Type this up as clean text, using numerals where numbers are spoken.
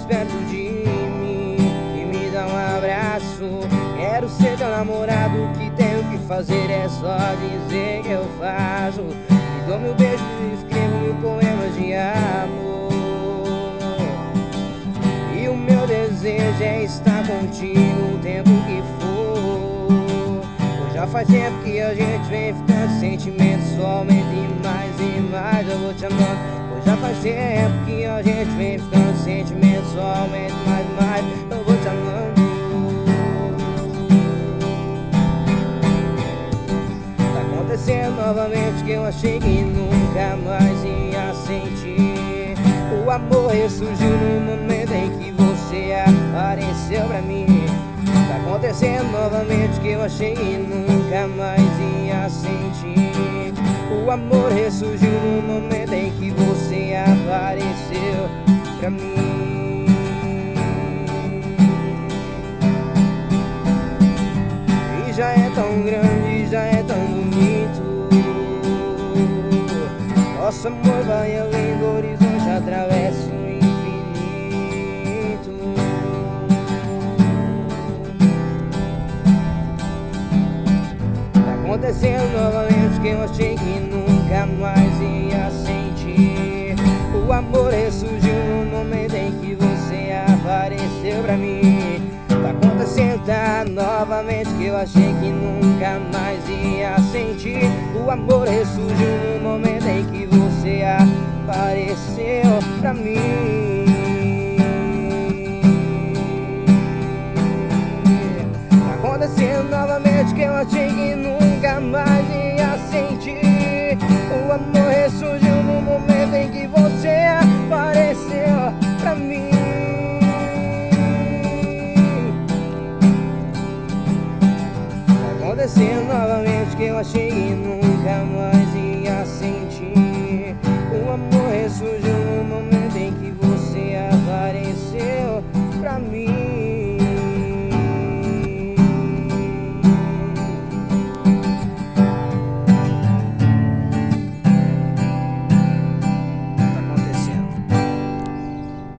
perto de mim e me dá um abraço. Quero ser teu namorado, o que tenho que fazer é só dizer que eu faço. E dou meu beijo e escrevo mil poemas de amor. E o meu desejo é estar contigo o tempo que for. Pois já faz tempo que a gente vem ficando, sentimentos só aumentam e mais eu vou te amando. Pois já faz tempo que a gente vem ficando, sentimentos só aumentam e mais eu vou te amando. Tá acontecendo novamente que eu achei que nunca mais ia sentir. O amor ressurgiu no momento em que você apareceu pra mim. Tá acontecendo novamente que eu achei que nunca mais ia sentir. O amor ressurgiu no momento em que você apareceu pra mim. E já é tão grande, já é tão bonito. Nosso amor vai além do horizonte, atravessa o infinito. Tá acontecendo novamente que eu achei que nunca mais ia sentir. O amor ressurgiu no momento em que você apareceu pra mim. Tá acontecendo novamente que eu achei que nunca mais ia sentir. O amor ressurgiu no momento em que você apareceu pra mim. Tá acontecendo novamente que eu achei que nunca mais ia sentir. O amor ressurgiu no momento em que você apareceu pra mim. Tá acontecendo novamente que eu achei que nunca